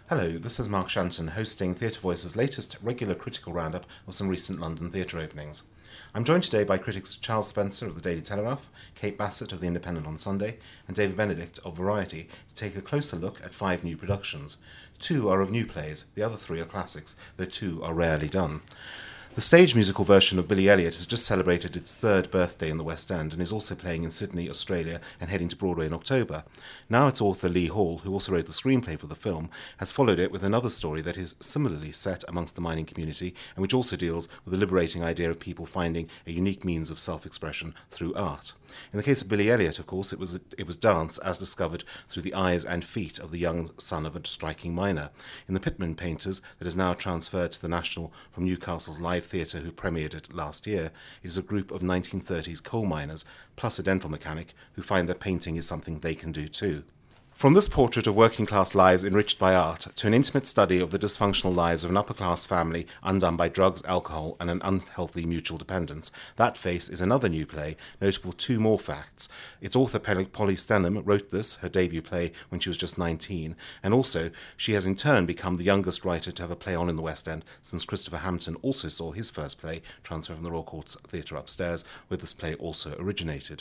Hello, this is Mark Shanton hosting Theatre Voice's latest regular critical roundup of some recent London theatre openings. I'm joined today by critics Charles Spencer of the Daily Telegraph, Kate Bassett of The Independent on Sunday, and David Benedict of Variety to take a closer look at 5 new productions. 2 are of new plays, the other 3 are classics, though 2 are rarely done. The stage musical version of Billy Elliot has just celebrated its 3rd birthday in the West End and is also playing in Sydney, Australia and heading to Broadway in October. Now its author Lee Hall, who also wrote the screenplay for the film, has followed it with another story that is similarly set amongst the mining community and which also deals with the liberating idea of people finding a unique means of self-expression through art. In the case of Billy Elliot, of course, it was dance as discovered through the eyes and feet of the young son of a striking miner. In The Pitman Painters, that is now transferred to the National from Newcastle's Live Theatre, who premiered it last year, it is a group of 1930s coal miners, plus a dental mechanic, who find that painting is something they can do too. From this portrait of working-class lives enriched by art to an intimate study of the dysfunctional lives of an upper-class family undone by drugs, alcohol and an unhealthy mutual dependence, That Face is another new play, notable for 2 more facts. Its author, Polly Stenham, wrote this, her debut play, when she was just 19, and also she has in turn become the youngest writer to have a play on in the West End, since Christopher Hampton also saw his first play transferred from the Royal Courts Theatre upstairs, where this play also originated.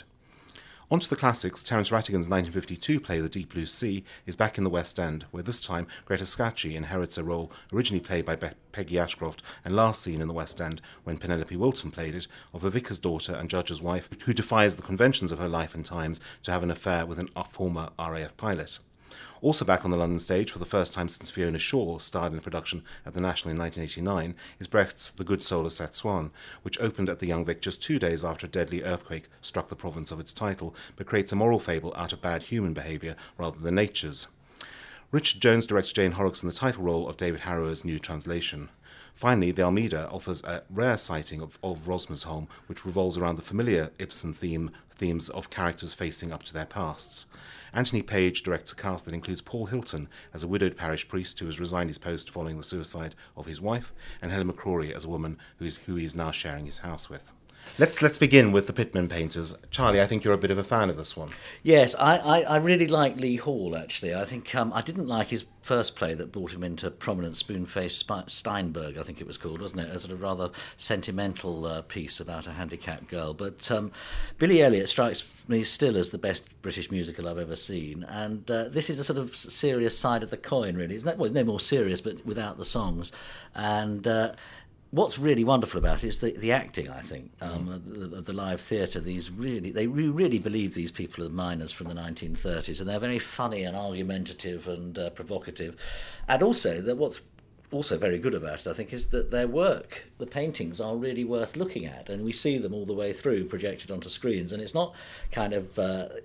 On to the classics, Terence Rattigan's 1952 play The Deep Blue Sea is back in the West End, where this time Greta Scacchi inherits a role originally played by Peggy Ashcroft and last seen in the West End when Penelope Wilton played it, of a vicar's daughter and judge's wife who defies the conventions of her life and times to have an affair with a former RAF pilot. Also back on the London stage for the first time since Fiona Shaw starred in a production at the National in 1989 is Brecht's The Good Soul of Setswan, which opened at the Young Vic just 2 days after a deadly earthquake struck the province of its title, but creates a moral fable out of bad human behaviour rather than nature's. Richard Jones directs Jane Horrocks in the title role of David Harrower's new translation. Finally, the Almeida offers a rare sighting of Rosmersholm, which revolves around the familiar Ibsen themes of characters facing up to their pasts. Anthony Page directs a cast that includes Paul Hilton as a widowed parish priest who has resigned his post following the suicide of his wife, and Helen McCrory as a woman who he is now sharing his house with. Let's begin with The Pitman Painters. Charlie, I think you're a bit of a fan of this one. Yes, I really like Lee Hall, actually. I think I didn't like his first play that brought him into prominence, Spoon-Faced Steinberg, I think it was called, wasn't it? A sort of rather sentimental piece about a handicapped girl. But Billy Elliot strikes me still as the best British musical I've ever seen. And this is a sort of serious side of the coin, really. It's no more serious, but without the songs. And what's really wonderful about it is the acting, I think, of the live theatre. They really believe these people are miners from the 1930s, and they're very funny and argumentative and provocative. And also, what's also very good about it, I think, is that their work, the paintings, are really worth looking at, and we see them all the way through projected onto screens, and it's not kind of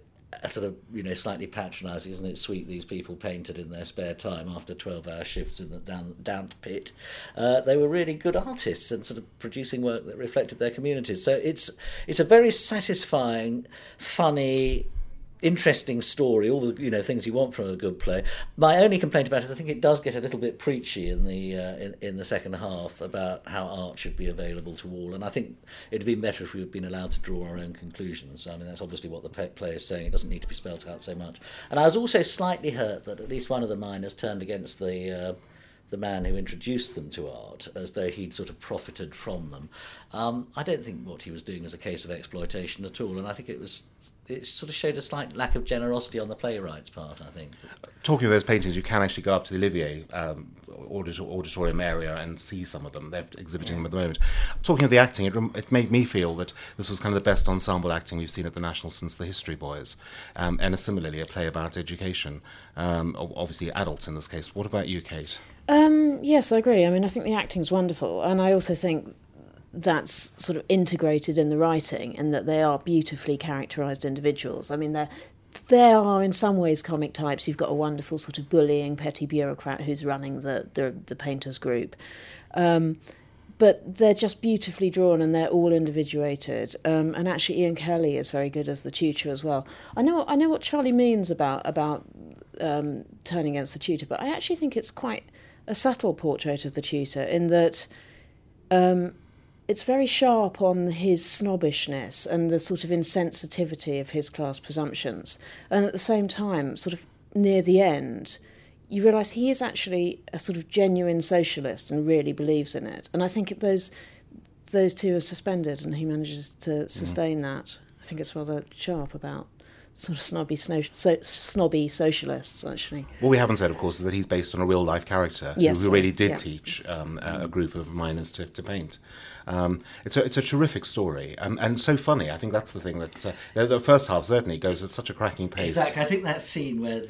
a sort of, slightly patronising, isn't it sweet, these people painted in their spare time after 12-hour shifts in the damp pit. They were really good artists and sort of producing work that reflected their communities. So it's a very satisfying, funny, interesting story, all the things you want from a good play. My only complaint about it is I think it does get a little bit preachy in the second half about how art should be available to all, and I think it'd been better if we had been allowed to draw our own conclusions. I mean, that's obviously what the play is saying. It doesn't need to be spelt out so much. And I was also slightly hurt that at least one of the miners turned against the man who introduced them to art, as though he'd sort of profited from them. I don't think what he was doing was a case of exploitation at all, and I think it sort of showed a slight lack of generosity on the playwright's part, I think. Talking of those paintings, you can actually go up to the Olivier auditorium area and see some of them. They're exhibiting them at the moment. Talking of the acting, it made me feel that this was kind of the best ensemble acting we've seen at the National since The History Boys, and similarly a play about education, obviously adults in this case. What about you, Kate? Yes, I agree. I mean, I think the acting's wonderful, and I also think that's sort of integrated in the writing, and that they are beautifully characterised individuals. I mean, there are in some ways comic types. You've got a wonderful sort of bullying petty bureaucrat who's running the painters group, but they're just beautifully drawn and they're all individuated. And actually, Ian Kelly is very good as the tutor as well. I know what Charlie means about turning against the tutor, but I actually think it's quite a subtle portrait of the tutor in that. It's very sharp on his snobbishness and the sort of insensitivity of his class presumptions. And at the same time, sort of near the end, you realise he is actually a sort of genuine socialist and really believes in it. And I think those two are suspended, and he manages to sustain that. I think it's rather sharp about sort of snobby socialists, actually. What we haven't said, of course, is that he's based on a real-life character who really did teach a group of miners to paint. It's a terrific story, and so funny. I think that's the thing that the first half certainly goes at such a cracking pace. Exactly. I think that scene where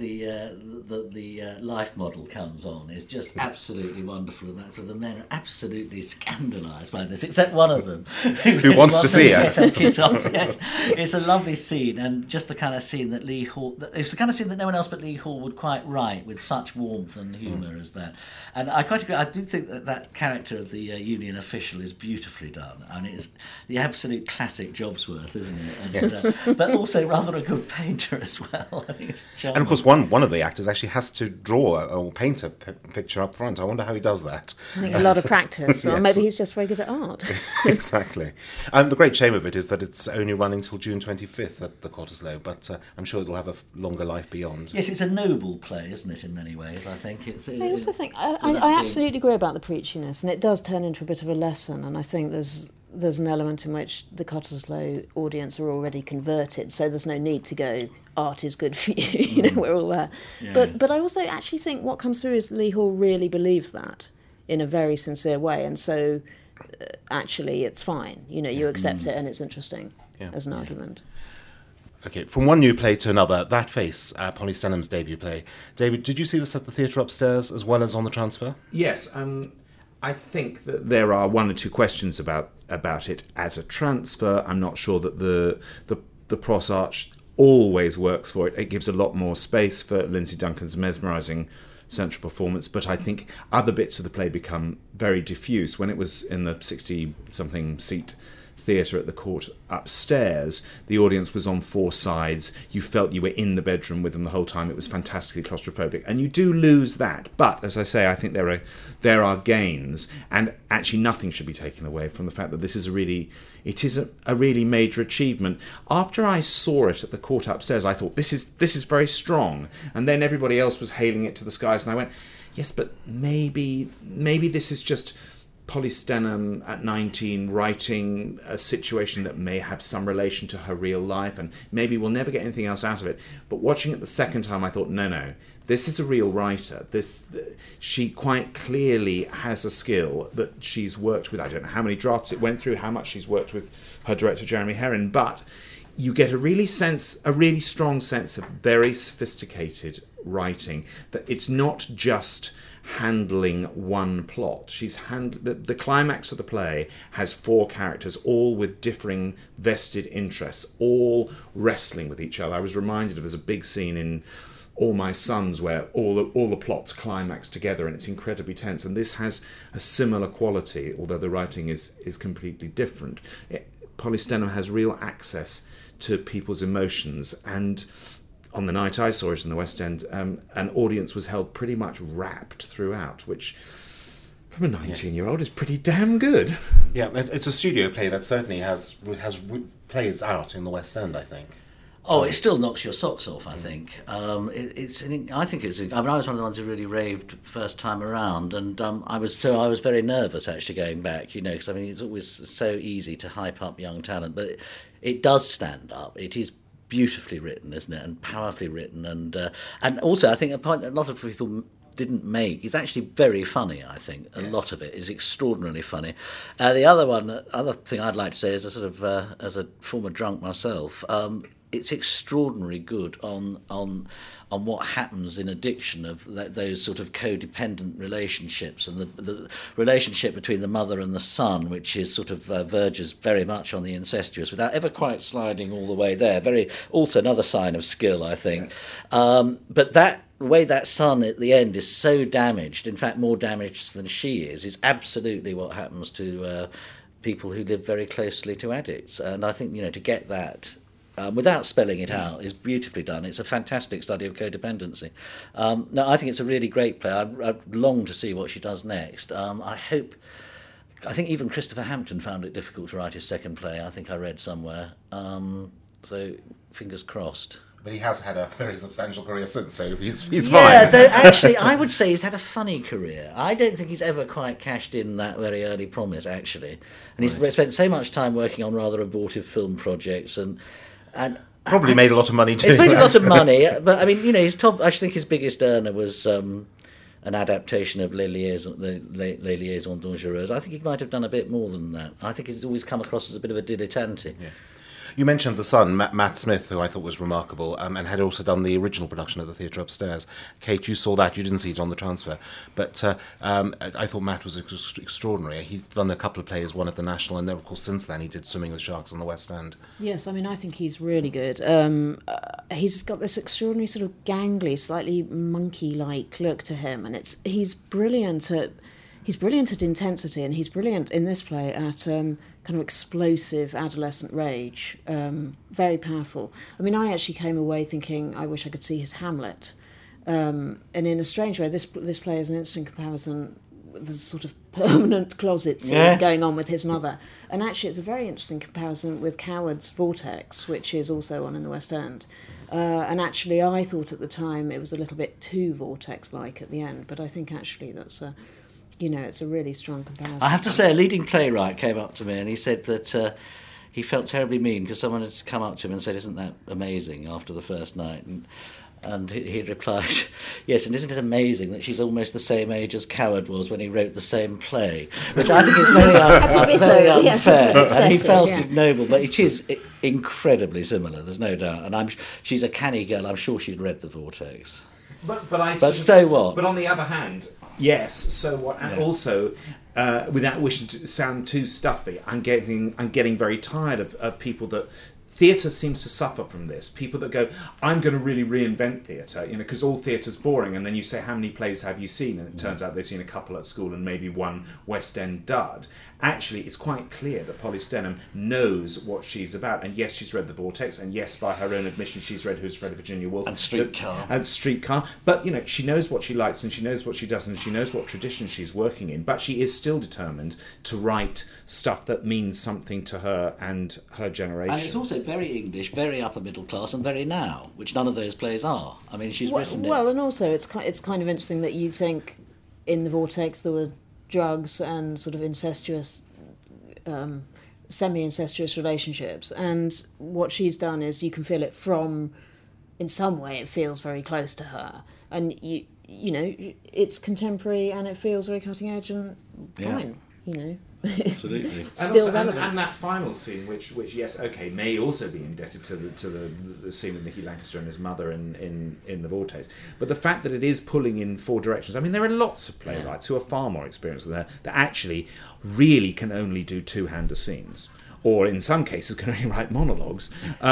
the life model comes on is just absolutely wonderful, and that sort of the men are absolutely scandalised by this, except one of them who wants to see her. Yes, it's a lovely scene, and just the kind of scene that Lee Hall. It's the kind of scene that no one else but Lee Hall would quite write with such warmth and humour as that. And I quite agree. I do think that character of the union official is beautifully done, and it's the absolute classic Jobsworth, isn't it? And, yes. But also rather a good painter as well. I think it's charming. And of course, one of the actors actually has to draw or paint a picture up front. I wonder how he does that. I think a lot of practice. Well, Yes. maybe he's just very good at art. Exactly. The great shame of it is that it's only running till June 25th at the Cottesloe, but I'm sure it'll have a longer life beyond. Yes, it's a noble play, isn't it, in many ways, I think. I also think, I absolutely agree about the preachiness, and it does turn into a bit of a lesson, and I think there's an element in which the Cottesloe audience are already converted, so there's no need to go, art is good for you, you know, we're all there. Yeah. But I also actually think what comes through is Lee Hall really believes that in a very sincere way, and so actually it's fine, you know, you accept it and it's interesting as an argument. Okay, from one new play to another, That Face, Polly Stenham's debut play. David, did you see this at the theatre upstairs as well as on the transfer? Yes, I think that there are one or two questions about it as a transfer. I'm not sure that the Pros Arch always works for it. It gives a lot more space for Lindsay Duncan's mesmerising central performance, but I think other bits of the play become very diffuse. When it was in the 60-something seat theatre at the Court upstairs, the audience was on four sides. You felt you were in the bedroom with them the whole time. It was fantastically claustrophobic, and you do lose that. But as I say, I think there are gains, and actually nothing should be taken away from the fact that this is a really major achievement. After I saw it at the Court upstairs, I thought this is very strong, and then everybody else was hailing it to the skies, and I went, yes, but maybe this is just Polly Stenham at 19 writing a situation that may have some relation to her real life, and maybe we'll never get anything else out of it. But watching it the second time, I thought, no, this is a real writer. She quite clearly has a skill that she's worked with. I don't know how many drafts it went through, how much she's worked with her director, Jeremy Herrin, but you get a really strong sense of very sophisticated writing, that it's not just handling one plot. The climax of the play has four characters, all with differing vested interests, all wrestling with each other. I was reminded there's a big scene in All My Sons where all the plots climax together, and it's incredibly tense. And this has a similar quality, although the writing is completely different. Polly Stenham has real access to people's emotions, and on the night I saw it in the West End, an audience was held pretty much rapt throughout, which, from a 19-year-old, is pretty damn good. Yeah, it's a studio play that certainly has plays out in the West End, I think. Oh, it still knocks your socks off, I think. I was one of the ones who really raved first time around, and I was very nervous actually going back, you know, because I mean it's always so easy to hype up young talent, but it does stand up. It is beautifully written, isn't it, and powerfully written, and also I think a point that a lot of people didn't make is actually very funny. I think a lot of it is extraordinarily funny. The other thing I'd like to say is a sort of as a former drunk myself, it's extraordinarily good on what happens in addiction of those sort of codependent relationships, and the relationship between the mother and the son, which is sort of verges very much on the incestuous without ever quite sliding all the way there. Also another sign of skill, I think. Yes. But the way that son at the end is so damaged, in fact more damaged than she is absolutely what happens to people who live very closely to addicts. And I think, you know, to get that without spelling it out is beautifully done. It's a fantastic study of codependency. No, I think it's a really great play. I long to see what she does next. I think even Christopher Hampton found it difficult to write his second play, I think I read somewhere. So fingers crossed. But he has had a very substantial career since, so he's Yeah, fine. though actually, I would say he's had a funny career. I don't think he's ever quite cashed in that very early promise, actually. And he's spent so much time working on rather abortive film projects, and Probably made a lot of money too. it's made a lot of money. But I mean, his top. I think his biggest earner was an adaptation of Les Liaisons Dangereuses. I think he might have done a bit more than that. I think he's always come across as a bit of a dilettante. Yeah. You mentioned the son, Matt Smith, who I thought was remarkable, and had also done the original production at the theatre upstairs. Kate, you saw that. You didn't see it on the transfer. But I thought Matt was extraordinary. He'd done a couple of plays, one at the National, and then, of course, since then he did Swimming with Sharks on the West End. Yes, I mean, I think he's really good. He's got this extraordinary sort of gangly, slightly monkey-like look to him, and he's brilliant at intensity, and he's brilliant in this play at kind of explosive adolescent rage. Very powerful. I mean, I actually came away thinking, I wish I could see his Hamlet. And in a strange way, this play is an interesting comparison with the sort of permanent closet scene going on with his mother. And actually, it's a very interesting comparison with Coward's Vortex, which is also on in the West End. And actually, I thought at the time it was a little bit too Vortex-like at the end, but I think actually that's it's a really strong comparison. I have to say, a leading playwright came up to me and he said that he felt terribly mean because someone had come up to him and said, "Isn't that amazing?" after the first night. And he replied, "Yes, and isn't it amazing that she's almost the same age as Coward was when he wrote the same play?" Which I think is very unfair. Yes, it's and he felt yeah. ignoble, but it is incredibly similar, there's no doubt. And she's a canny girl, I'm sure she'd read The Vortex. But so what? But on the other hand, yes, so what? And also, without wishing to sound too stuffy, I'm getting very tired of people that. Theatre seems to suffer from this. People that go, I'm going to really reinvent theatre, because all theatre's boring. And then you say, how many plays have you seen? And it turns out they've seen a couple at school and maybe one West End dud. Actually, it's quite clear that Polly Stenham knows what she's about. And yes, she's read The Vortex. And yes, by her own admission, she's read Who's Afraid of Virginia Woolf. And Streetcar. But, she knows what she likes and she knows what she doesn't. And she knows what tradition she's working in. But she is still determined to write stuff that means something to her and her generation. And it's also very English, very upper middle class, and very now, which none of those plays are. I mean, she's written it. Well, and also it's kind of interesting that you think in The Vortex there were drugs and sort of incestuous, semi-incestuous relationships, and what she's done is you can feel it from, in some way, it feels very close to her, and it's contemporary and it feels very cutting edge and fine, Absolutely. Still relevant. And that final scene, which yes, okay, may also be indebted to the scene with Nicky Lancaster and his mother in The Vortex. But the fact that it is pulling in four directions. I mean, there are lots of playwrights who are far more experienced than that actually really can only do two-hander scenes, or in some cases can only write monologues.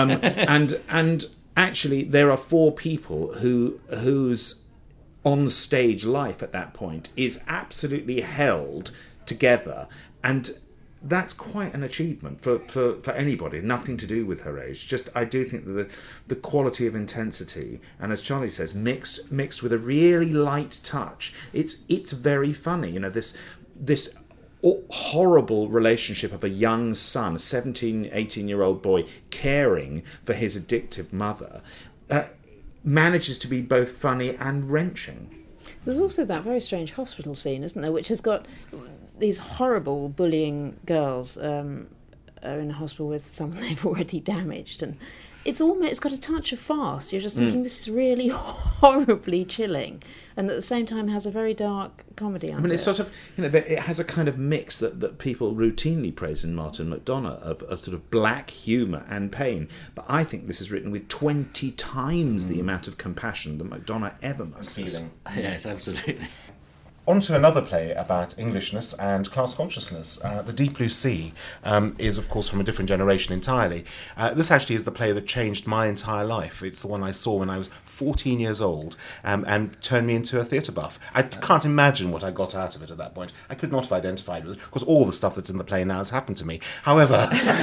And actually, there are four people whose on-stage life at that point is absolutely held together, and that's quite an achievement for anybody, nothing to do with her age. Just, I do think that the quality of intensity, and as Charlie says, mixed with a really light touch, it's very funny. This horrible relationship of a young son, a 17, 18-year-old boy, caring for his addictive mother, manages to be both funny and wrenching. There's also that very strange hospital scene, isn't there, which has got these horrible bullying girls are in a hospital with someone they've already damaged, and it's got a touch of farce. You're just thinking this is really horribly chilling, and at the same time has a very dark comedy under it. It's sort of, it has a kind of mix that people routinely praise in Martin McDonagh of sort of black humour and pain. But I think this is written with 20 times the amount of compassion that McDonagh ever musters. Yes, absolutely. On to another play about Englishness and class consciousness. The Deep Blue Sea is, of course, from a different generation entirely. This actually is the play that changed my entire life. It's the one I saw when I was 14 years old and turned me into a theatre buff. I can't imagine what I got out of it at that point. I could not have identified with it, because all the stuff that's in the play now has happened to me. However,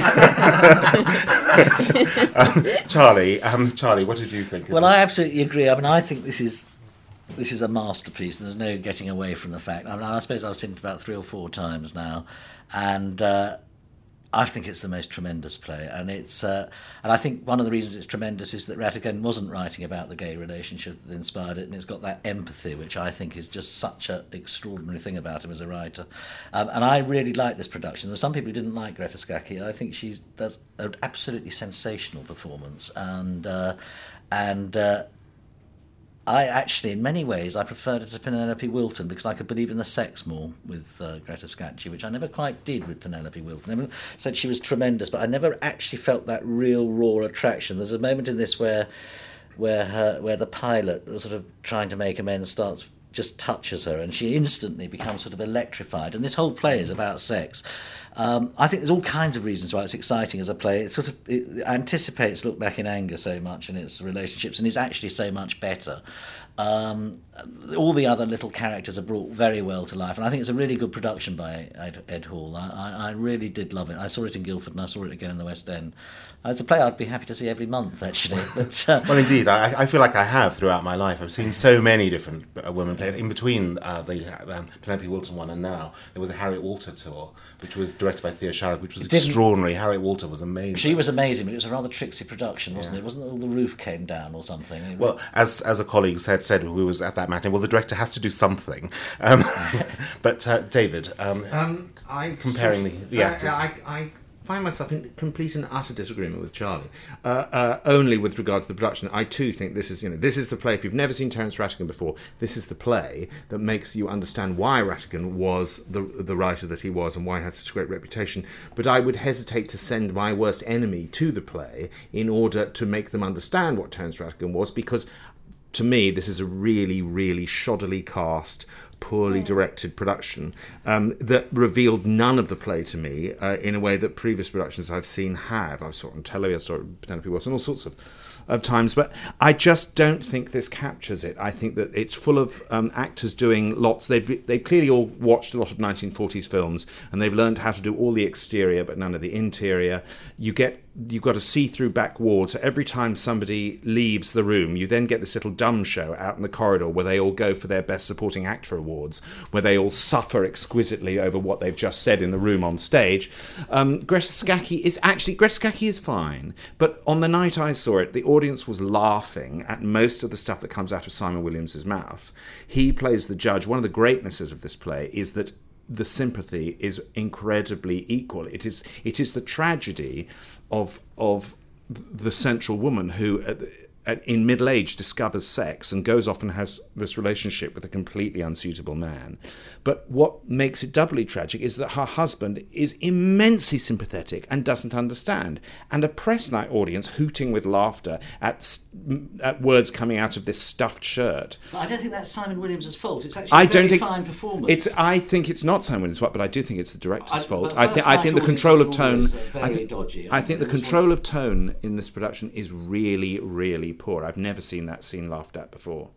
Charlie, what did you think? Well, I absolutely agree. I mean, I think this is a masterpiece, and there's no getting away from the fact. I mean, I suppose I've seen it about 3 or 4 times now, and I think it's the most tremendous play, and and I think one of the reasons it's tremendous is that Rattigan wasn't writing about the gay relationship that inspired it, and it's got that empathy, which I think is just such an extraordinary thing about him as a writer. And I really like this production. There are some people who didn't like Greta Scacchi. I think she does an absolutely sensational performance, and I actually, in many ways, I preferred it to Penelope Wilton because I could believe in the sex more with Greta Scacchi, which I never quite did with Penelope Wilton. Everyone said she was tremendous, but I never actually felt that real raw attraction. There's a moment in this where the pilot, sort of trying to make amends, just touches her, and she instantly becomes sort of electrified. And this whole play is about sex. I think there's all kinds of reasons why it's exciting as a play. It anticipates Look Back in Anger so much in its relationships, and is actually so much better. All the other little characters are brought very well to life, and I think it's a really good production by Ed Hall. I really did love it. I saw it in Guildford, and I saw it again in the West End. It's a play I'd be happy to see every month, actually. But, well, indeed, I feel like I have throughout my life. I've seen so many different women play it. In between the Penelope Wilton one and now, there was a Harriet Walter tour, which was directed by Thea Sharrock, which was extraordinary. Harriet Walter was amazing. She was amazing, but it was a rather tricksy production, wasn't it? Wasn't it all the roof came down or something? Well, as a colleague said who was at that matinee, well, the director has to do something. But David, comparing the actors. I find myself in complete and utter disagreement with Charlie. Only with regard to the production, I too think this is the play. If you've never seen Terence Rattigan before, this is the play that makes you understand why Rattigan was the writer that he was and why he had such a great reputation. But I would hesitate to send my worst enemy to the play in order to make them understand what Terence Rattigan was, because to me, this is a really, really shoddily cast, poorly directed production that revealed none of the play to me in a way that previous productions I've seen have. I saw it on telly, I saw it with Penelope Wilton, all sorts of times, but I just don't think this captures it. I think that it's full of actors doing lots. They've clearly all watched a lot of 1940s films, and they've learned how to do all the exterior but none of the interior. You've got a see-through back wall, so every time somebody leaves the room, you then get this little dumb show out in the corridor where they all go for their Best Supporting Actor awards, where they all suffer exquisitely over what they've just said in the room on stage. Greta Scacchi is fine, but on the night I saw it, the audience was laughing at most of the stuff that comes out of Simon Williams' mouth. He plays the judge. One of the greatnesses of this play is that the sympathy is incredibly equal. It is the tragedy of the central woman who in middle age discovers sex and goes off and has this relationship with a completely unsuitable man. But what makes it doubly tragic is that her husband is immensely sympathetic and doesn't understand. And a press night audience hooting with laughter at words coming out of this stuffed shirt. But I don't think that's Simon Williams' fault. It's actually a very fine performance. I think it's not Simon Williams' fault, but I do think it's the director's fault. I think the control of tone. I think the control of tone in this production is really, really poor. I've never seen that scene laughed at before.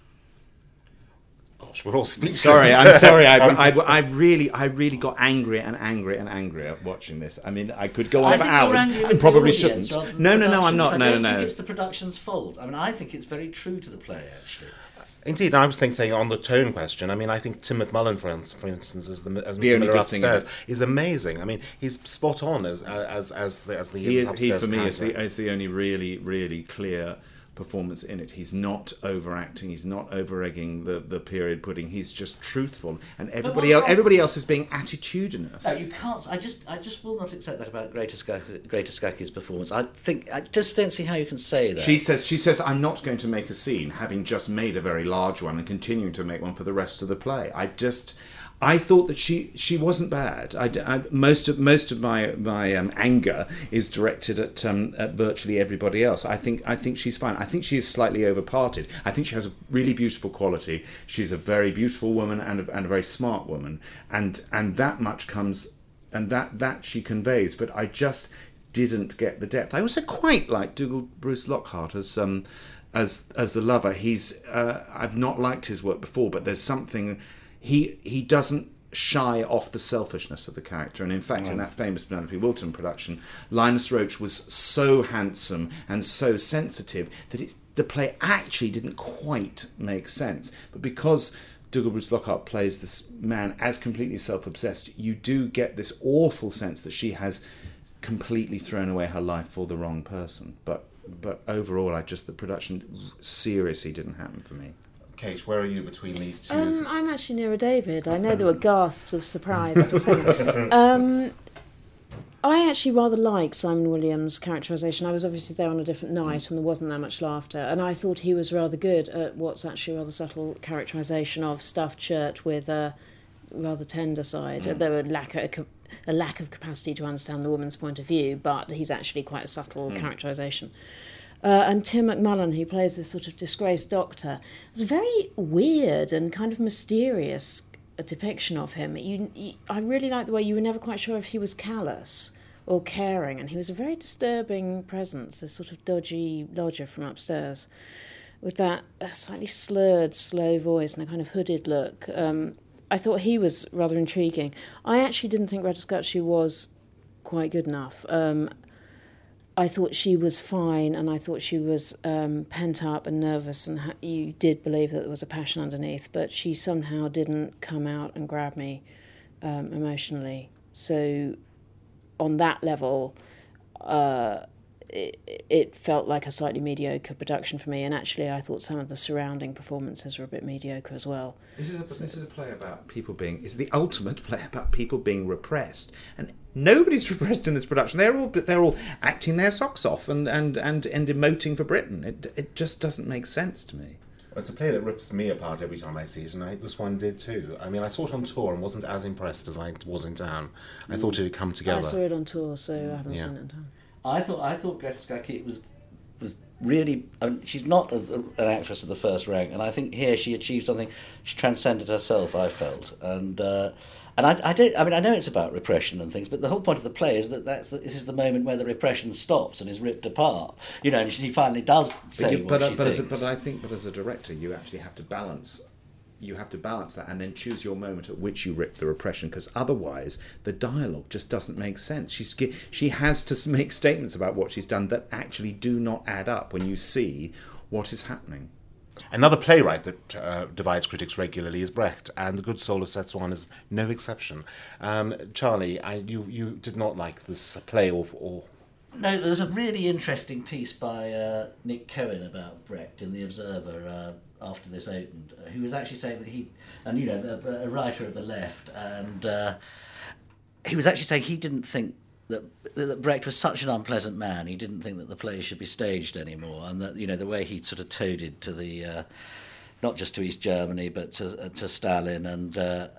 Gosh, we're all speechless. Sorry, I'm sorry. I really got angrier and angrier watching this. I mean, I could go on for hours and probably shouldn't. No, I'm not. No. I don't think it's the production's fault. I mean, I think it's very true to the play, actually. Indeed, I was saying on the tone question. I mean, I think Tim McMullen, for instance, as Mr. Miller upstairs, is amazing. I mean, he's spot on as the upstairs he for me character. is the only really, really clear performance in it. He's not overacting. He's not over-egging the period pudding. He's just truthful, and everybody else is being attitudinous. No, you can't. I just will not accept that about Greta Scacchi's performance. I just don't see how you can say that. She says, I'm not going to make a scene, having just made a very large one and continuing to make one for the rest of the play. I thought that she wasn't bad. Most of my anger is directed at virtually everybody else. I think she's fine. I think she is slightly overparted. I think she has a really beautiful quality. She's a very beautiful woman and a very smart woman, and that much comes, and that she conveys. But I just didn't get the depth. I also quite like Dougal Bruce Lockhart as the lover. I've not liked his work before, but there's something. He doesn't shy off the selfishness of the character, and in fact, in that famous Penelope Wilton production, Linus Roache was so handsome and so sensitive that the play actually didn't quite make sense. But because Dougal Bruce Lockhart plays this man as completely self-obsessed, you do get this awful sense that she has completely thrown away her life for the wrong person. But overall, the production seriously didn't happen for me. Kate, where are you between these two? I'm actually nearer David. I know there were gasps of surprise at a second. I actually rather like Simon Williams' characterisation. I was obviously there on a different night and there wasn't that much laughter, and I thought he was rather good at what's actually a rather subtle characterisation of stuffed shirt with a rather tender side. There were a lack of capacity to understand the woman's point of view, but he's actually quite a subtle characterisation. And Tim McMullen, who plays this sort of disgraced doctor, was a very weird and kind of mysterious depiction of him. I really liked the way you were never quite sure if he was callous or caring, and he was a very disturbing presence, this sort of dodgy lodger from upstairs, with that slightly slurred, slow voice and a kind of hooded look. I thought he was rather intriguing. I actually didn't think Greta Scacchi was quite good enough. I thought she was fine, and I thought she was pent up and nervous, and you did believe that there was a passion underneath, but she somehow didn't come out and grab me emotionally. So on that level, it felt like a slightly mediocre production for me, and actually I thought some of the surrounding performances were a bit mediocre as well. This is a play about people being... It's the ultimate play about people being repressed, and nobody's repressed in this production. They're all acting their socks off and emoting for Britain. It just doesn't make sense to me. It's a play that rips me apart every time I see it, and this one did too. I mean, I saw it on tour and wasn't as impressed as I was in town. I thought it had come together. I saw it on tour, so I haven't seen it in town. I thought Greta Scacchi was really... I mean, she's not an actress of the first rank, and I think here she achieved something. She transcended herself, I felt. And I know it's about repression and things, but the whole point of the play is that this is the moment where the repression stops and is ripped apart. You know, and she finally does say what she thinks. But as a director, you actually have to balance... You have to balance that and then choose your moment at which you rip the repression, because otherwise the dialogue just doesn't make sense. She has to make statements about what she's done that actually do not add up when you see what is happening. Another playwright that divides critics regularly is Brecht, and The Good Soul of Szechuan is no exception. Charlie, you did not like this play or... No, there was a really interesting piece by Nick Cohen about Brecht in The Observer after this opened, who was actually saying that a writer of the left, and he was actually saying he didn't think that Brecht was such an unpleasant man. He didn't think that the play should be staged anymore, and that the way he sort of toadied to the not just to East Germany but to Stalin and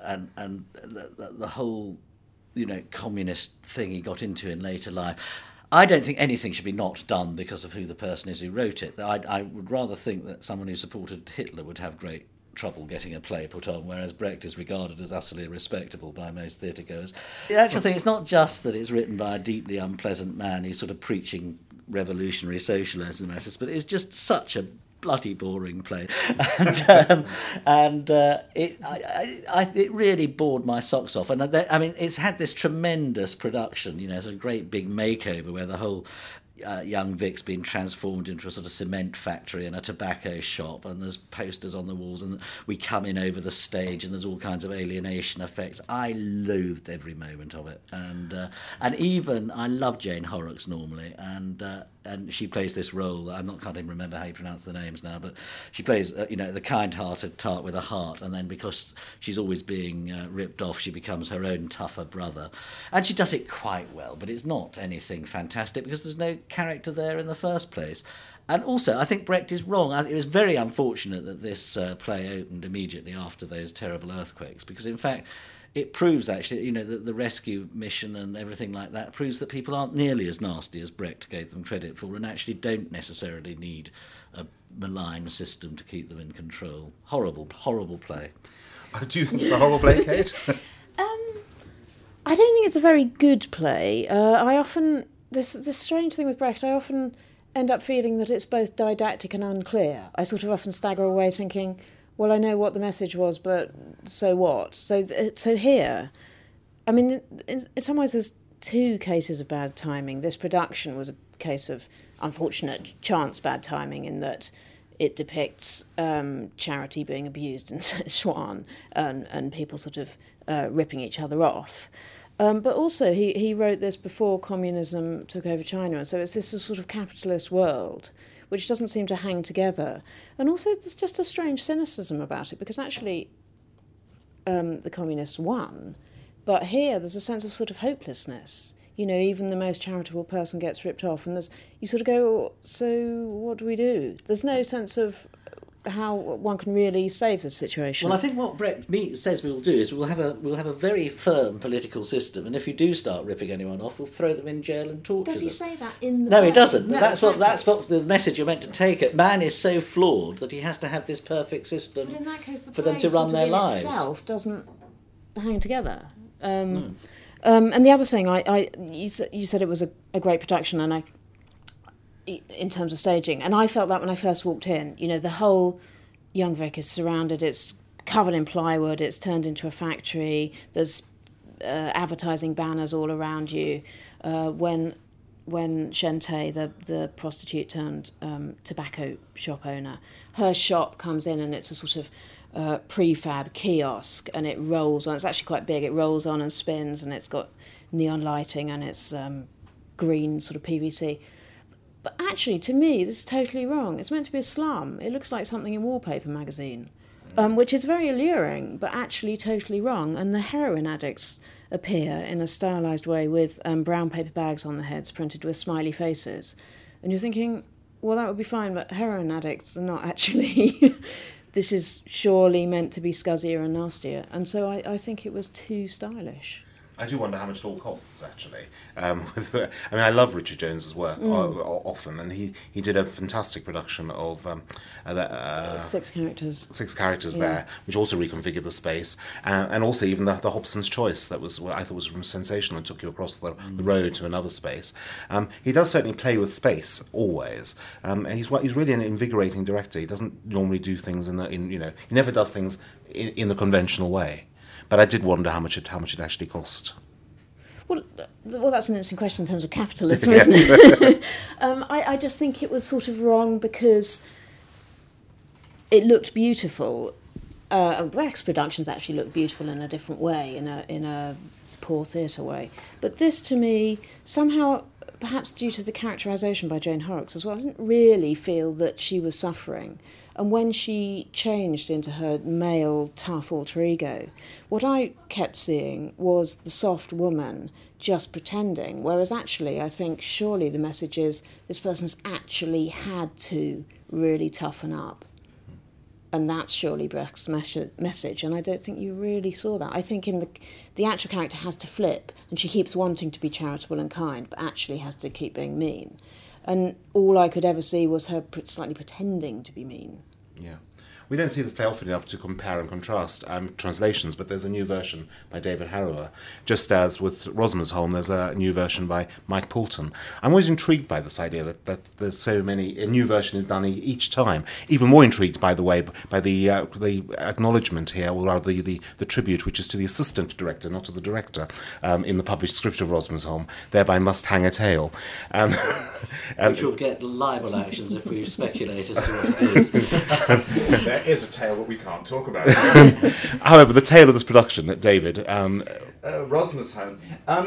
the whole communist thing he got into in later life. I don't think anything should be not done because of who the person is who wrote it. I would rather think that someone who supported Hitler would have great trouble getting a play put on, whereas Brecht is regarded as utterly respectable by most theatregoers. The actual thing, it's not just that it's written by a deeply unpleasant man who's sort of preaching revolutionary socialism, but it's just such a bloody boring play, and it really bored my socks off. And it's had this tremendous production, it's a great big makeover where the whole young Vic's been transformed into a sort of cement factory and a tobacco shop, and there's posters on the walls, and we come in over the stage, and there's all kinds of alienation effects. I loathed every moment of it, and even I love Jane Horrocks normally, and she plays this role. Can't even remember how you pronounce the names now, but she plays the kind-hearted tart with a heart, and then because she's always being ripped off, she becomes her own tougher brother, and she does it quite well. But it's not anything fantastic because there's no character there in the first place. And also, I think Brecht is wrong. It was very unfortunate that this play opened immediately after those terrible earthquakes, because in fact it proves actually, the rescue mission and everything like that proves that people aren't nearly as nasty as Brecht gave them credit for, and actually don't necessarily need a malign system to keep them in control. Horrible, horrible play. Do you think it's a horrible play, Kate? I don't think it's a very good play. This strange thing with Brecht, I often end up feeling that it's both didactic and unclear. I sort of often stagger away thinking, well, I know what the message was, but so what? So here, I mean, in some ways there's two cases of bad timing. This production was a case of unfortunate chance bad timing in that it depicts charity being abused in Sichuan and people sort of ripping each other off. But also he wrote this before communism took over China, and so it's this sort of capitalist world which doesn't seem to hang together. And also there's just a strange cynicism about it, because actually the communists won, but here there's a sense of sort of hopelessness. You know, even the most charitable person gets ripped off, and you sort of go, so what do we do? There's no sense of how one can really save the situation. Well, I think what Brett says we'll do is we'll have a very firm political system, and if you do start ripping anyone off, we'll throw them in jail and torture them. Does he say that in the No, play? he doesn't. No, that's what the message you're meant to take. It. Man is so flawed that he has to have this perfect system But in that case, the for them play to run sort their of in lives. itself doesn't hang together. And the other thing, you said it was a great production, and in terms of staging, and I felt that when I first walked in. You know, the whole Young Vic is surrounded, it's covered in plywood, it's turned into a factory, there's advertising banners all around you. When Shente, the prostitute turned tobacco shop owner, her shop comes in and it's a sort of prefab kiosk, and it rolls on. It's actually quite big. It rolls on and spins, and it's got neon lighting, and it's green sort of PVC. But actually, to me, this is totally wrong. It's meant to be a slum. It looks like something in Wallpaper magazine, which is very alluring, but actually totally wrong. And the heroin addicts appear in a stylised way with brown paper bags on their heads printed with smiley faces. And you're thinking, well, that would be fine, but heroin addicts are not actually... This is surely meant to be scuzzier and nastier. And so I think it was too stylish. I do wonder how much it all costs, actually. I love Richard Jones's work often, and he did a fantastic production of 6 characters. 6 characters there, which also reconfigured the space, and also even the Hobson's Choice that was what I thought was sensational and took you across the road to another space. He does certainly play with space always. He's really an invigorating director. He doesn't normally do things he never does things in the conventional way. But I did wonder how much it actually cost. Well, that's an interesting question in terms of capitalism, isn't it? I just think it was sort of wrong because it looked beautiful. Brecht's productions actually looked beautiful in a different way, in a poor theatre way. But this, to me, somehow, perhaps due to the characterisation by Jane Horrocks as well, I didn't really feel that she was suffering. And when she changed into her male, tough alter ego, what I kept seeing was the soft woman just pretending, whereas actually I think surely the message is this person's actually had to really toughen up. And that's surely Brecht's message, and I don't think you really saw that. I think in the actual character has to flip, and she keeps wanting to be charitable and kind, but actually has to keep being mean. And all I could ever see was her slightly pretending to be mean. Yeah. We don't see this play often enough to compare and contrast translations, but there's a new version by David Harrower. Just as with Rosmersholm, there's a new version by Mike Poulton. I'm always intrigued by this idea that there's so many... A new version is done each time. Even more intrigued, by the way, by the acknowledgement here, or rather the tribute, which is to the assistant director, not to the director, in the published script of Rosmersholm, thereby must hang a tale. Which will get libel actions if we speculate as to what it is. There is a tale that we can't talk about. However, the tale of this production, David... Rosmersholm.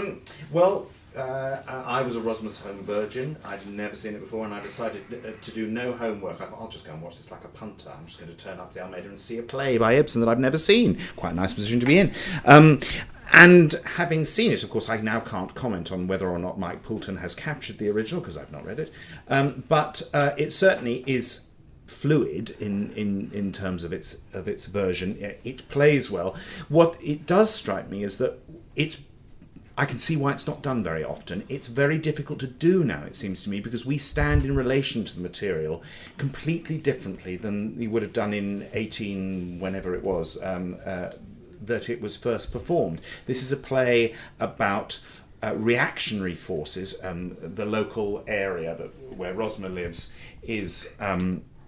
I was a Rosmersholm virgin. I'd never seen it before, and I decided to do no homework. I thought, I'll just go and watch this like a punter. I'm just going to turn up the Almeida and see a play by Ibsen that I've never seen. Quite a nice position to be in. And having seen it, of course, I now can't comment on whether or not Mike Poulton has captured the original, because I've not read it. But it certainly is fluid in terms of its version. It plays well. What it does strike me is that I can see why it's not done very often. It's very difficult to do now, it seems to me, because we stand in relation to the material completely differently than we would have done in 18, whenever it was, that it was first performed. This is a play about reactionary forces. The local area where Rosmer lives is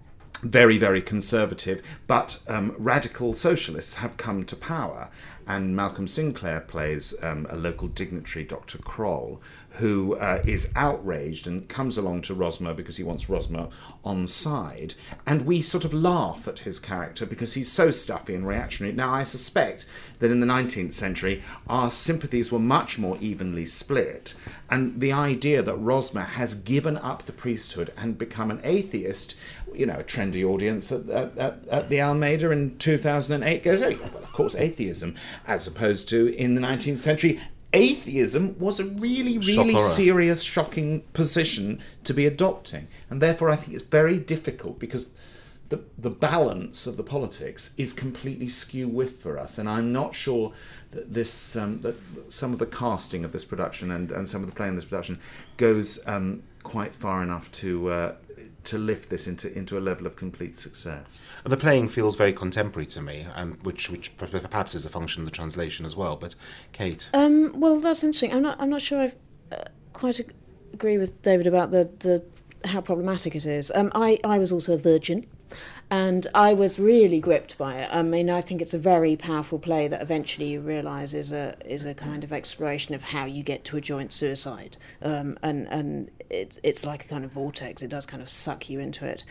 very, very conservative, but radical socialists have come to power. And Malcolm Sinclair plays a local dignitary, Dr. Kroll, who is outraged and comes along to Rosmer because he wants Rosmer on side. And we sort of laugh at his character because he's so stuffy and reactionary. Now, I suspect that in the 19th century, our sympathies were much more evenly split. And the idea that Rosmer has given up the priesthood and become an atheist, you know, a trendy audience at the Almeida in 2008 goes, oh, yeah, well, of course, atheism, as opposed to in the 19th century, atheism was a really, really serious, shocking position to be adopting. And therefore, I think it's very difficult because the balance of the politics is completely skew-whiff for us. And I'm not sure that this that some of the casting of this production and some of the play in this production goes quite far enough to lift this into a level of complete success. The playing feels very contemporary to me, which perhaps is a function of the translation as well. But Kate, well, that's interesting. I'm not sure I quite agree with David about the how problematic it is. I was also a virgin, and I was really gripped by it. I mean, I think it's a very powerful play that eventually you realise is a kind of exploration of how you get to a joint suicide, and it's like a kind of vortex. It does kind of suck you into it.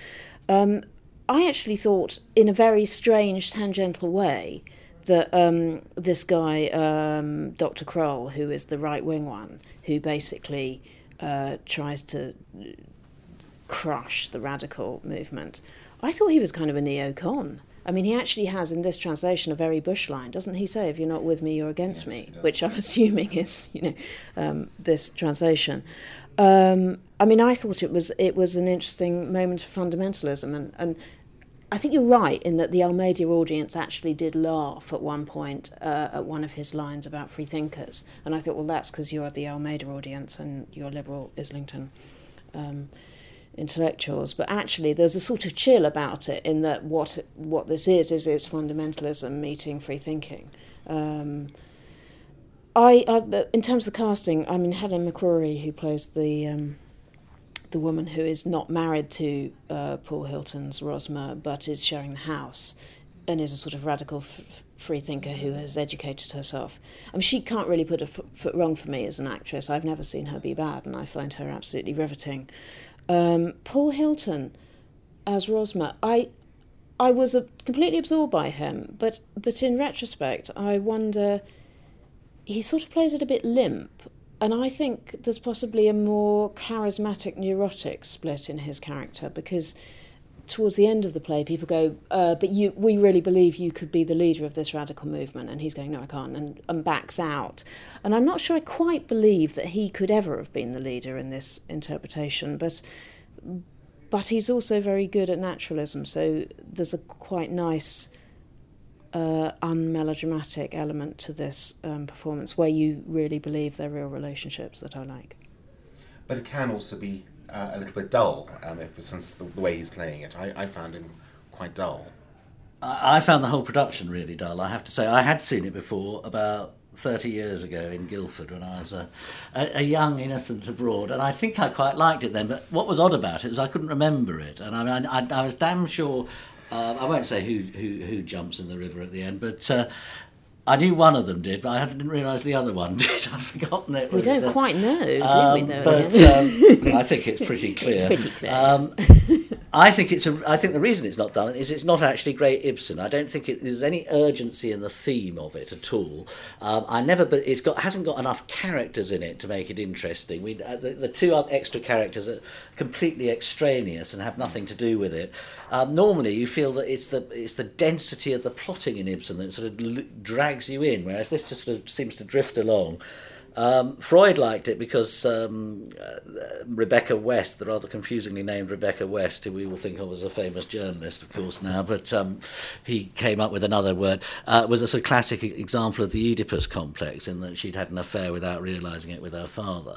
I actually thought, in a very strange, tangential way, that this guy, Dr. Kroll, who is the right-wing one, who basically tries to crush the radical movement, I thought he was kind of a neocon. I mean, he actually has, in this translation, a very Bush line, doesn't he say, if you're not with me, you're against me, which I'm assuming is, this translation. I mean, I thought it was an interesting moment of fundamentalism, and I think you're right in that the Almeida audience actually did laugh at one point at one of his lines about free thinkers, and I thought, well, that's because you're the Almeida audience and you're liberal Islington intellectuals. But actually, there's a sort of chill about it in that what this is it's fundamentalism meeting free thinking. I in terms of the casting, I mean, Helen McCrory, who plays the woman who is not married to Paul Hilton's Rosmer, but is sharing the house, and is a sort of radical free thinker who has educated herself. I mean, she can't really put a foot wrong for me as an actress. I've never seen her be bad, and I find her absolutely riveting. Paul Hilton as Rosmer, I was completely absorbed by him, but in retrospect, I wonder, he sort of plays it a bit limp, and I think there's possibly a more charismatic, neurotic split in his character, because towards the end of the play, people go, but we really believe you could be the leader of this radical movement, and he's going, no, I can't, and backs out. And I'm not sure I quite believe that he could ever have been the leader in this interpretation, but he's also very good at naturalism, so there's a quite nice unmelodramatic element to this performance where you really believe they're real relationships that I like. But it can also be a little bit dull, since the way he's playing it. I found him quite dull. I found the whole production really dull, I have to say. I had seen it before about 30 years ago in Guildford when I was a young innocent abroad, and I think I quite liked it then, but what was odd about it is I couldn't remember it, and I mean, I was damn sure, I won't say who jumps in the river at the end, but I knew one of them did, but I didn't realise the other one did. I'd forgotten it. We don't quite know, do we? Though, but I think it's pretty clear. It's pretty clear. I think the reason it's not done is it's not actually great Ibsen. I don't think there's any urgency in the theme of it at all. But hasn't got enough characters in it to make it interesting. The two other extra characters are completely extraneous and have nothing to do with it. Normally, you feel that it's the density of the plotting in Ibsen that sort of drags you in, whereas this just sort of seems to drift along. Freud liked it because Rebecca West, the rather confusingly named Rebecca West, who we all think of as a famous journalist, of course, now, but he came up with another word, was a sort of classic example of the Oedipus complex, in that she'd had an affair without realising it with her father.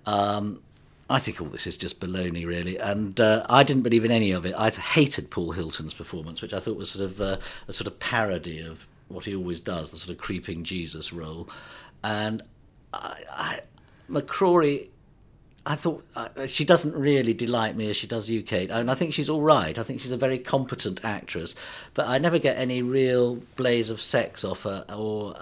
I think all this is just baloney, really, and I didn't believe in any of it. I hated Paul Hilton's performance, which I thought was sort of a sort of parody of what he always does, the sort of creeping Jesus role. And McCrory, I thought she doesn't really delight me as she does you, Kate. And I think she's all right. I think she's a very competent actress, but I never get any real blaze of sex off her, or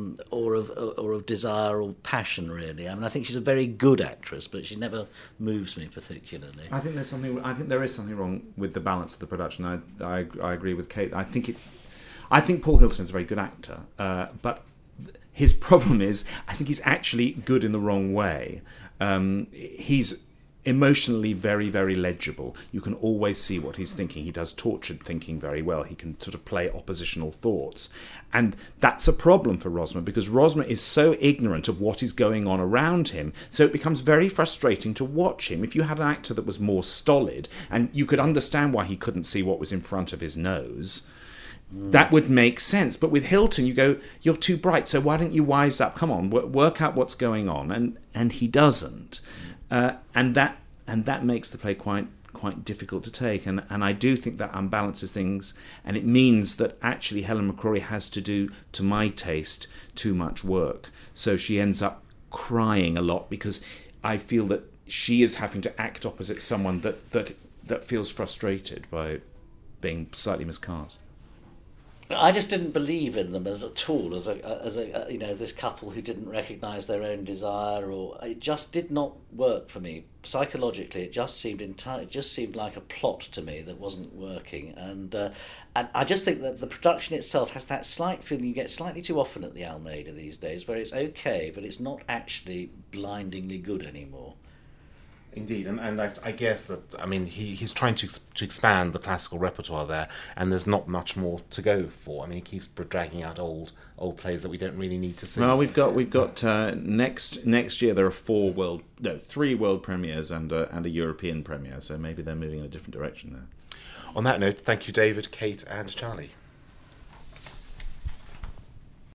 of desire or passion. Really, I mean, I think she's a very good actress, but she never moves me particularly. I think there is something wrong with the balance of the production. I agree with Kate. I think Paul Hilton's a very good actor, but his problem is, I think he's actually good in the wrong way. He's emotionally very, very legible. You can always see what he's thinking. He does tortured thinking very well. He can sort of play oppositional thoughts. And that's a problem for Rosmer, because Rosmer is so ignorant of what is going on around him, so it becomes very frustrating to watch him. If you had an actor that was more stolid, and you could understand why he couldn't see what was in front of his nose, that would make sense. But with Hilton, you go, you're too bright, so why don't you wise up? Come on, work out what's going on. And he doesn't. And that makes the play quite difficult to take. And I do think that unbalances things. And it means that actually Helen McCrory has to do, to my taste, too much work. So she ends up crying a lot, because I feel that she is having to act opposite someone that feels frustrated by being slightly miscast. I just didn't believe in them at all as a this couple who didn't recognise their own desire, or it just did not work for me psychologically. It just seemed like a plot to me that wasn't working, and I just think that the production itself has that slight feeling you get slightly too often at the Almeida these days, where it's okay, but it's not actually blindingly good anymore. Indeed, and I guess that, I mean, he's trying to expand the classical repertoire there, and there's not much more to go for. I mean, he keeps dragging out old plays that we don't really need to see. Well, we've got next year there are 3 world premieres and a European premiere, so maybe they're moving in a different direction there. On that note, thank you, David, Kate, and Charlie.